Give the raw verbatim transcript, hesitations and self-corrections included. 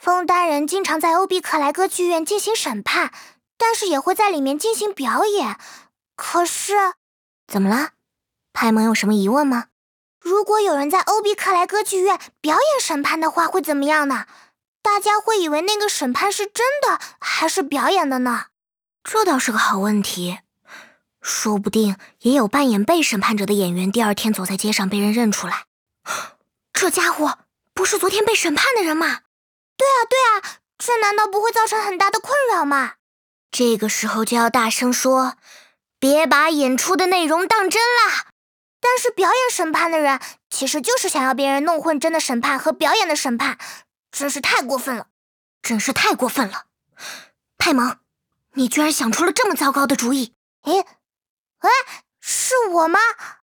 枫丹人经常在欧比克莱歌剧院进行审判，但是也会在里面进行表演。可是， 怎么了？派蒙有什么疑问吗？ 如果有人在欧比克莱歌剧院表演审判的话，会怎么样呢？大家会以为那个审判是真的还是表演的呢？ 这倒是个好问题。说不定也有扮演被审判者的演员第二天走在街上被人认出来。这家伙不是昨天被审判的人吗？ 对啊对啊，这难道不会造成很大的困扰吗？ 这个时候就要大声说，别把演出的内容当真啦。 但是表演审判的人其实就是想要别人弄混真的审判和表演的审判，真是太过分了， 真是太过分了。派蒙，你居然想出了这么糟糕的主意。 诶，哎，是我吗？